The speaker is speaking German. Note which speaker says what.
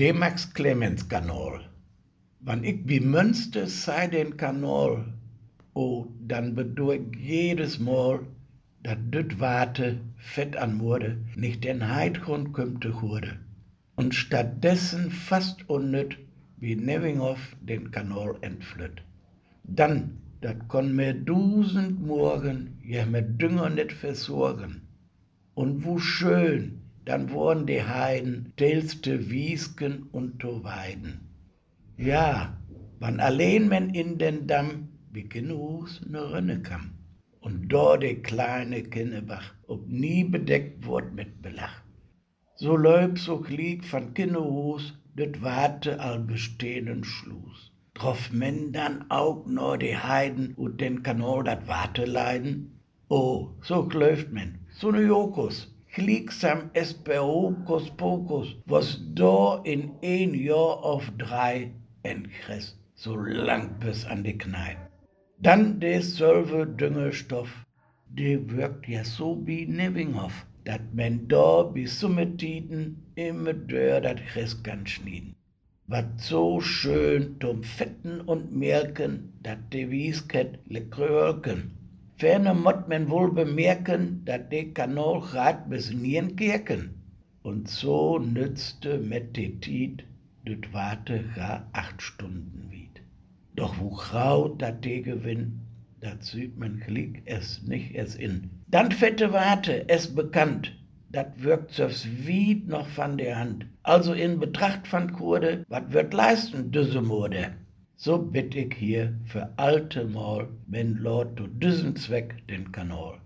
Speaker 1: De Max Clemens Kanal. Wann ich wie Münster sei den Kanal, oh, dann bedoel ich jedes Mal, dat düt Warte fett an Morde nicht den Heidgrund kümmte Hurde. Und stattdessen fast unnüt wie Nevinghoff den Kanal entflütt. Dann, dat kon mir 1000 Morgen, ja mit Dünger nicht versorgen. Und wo schön, dann wurden die Heiden teilste Wiesken und to Weiden. Ja, wann allein men in den Damm, wie Kinnehus ne Rönne kam. Und dort de kleine Kinnebach, ob nie bedeckt wurd mit Belach. So läub, so klieg van Kinnehus, det Warte all bestehenden Schluss. Drauf men dann auch nur die Heiden und den Kanal dat Warte leiden. Oh, so klöft men, so ne Jokus. Kliegsam es per Hokus Pokus, was da in 1 Jahr auf 3 entkrist, so lang bis an die Knei. Dann des selbe Düngestoff, de wirkt ja so wie Nevinghoff, dat men da bis Summetiden immer dör dat Christ kann schnieden. Wat so schön zum Fetten und Merken, dat de Wiesket le Krölken. Ferner mott men wohl bemerken, dat de Kanal grad bis Nienkirken. Und so nützte mit de Tiet düt Warte gar 8 Stunden wied. Doch wo graut dat de Gewinn, dat süd men klick es nicht es in. Dann fette Warte, es bekannt, dat wirkt so's wied noch van der Hand. Also in Betracht van Kurde, wat wird leisten düsse Morde? So bitt ich hier für alte Mal, wenn Lord zu diesem Zweck den Kanal.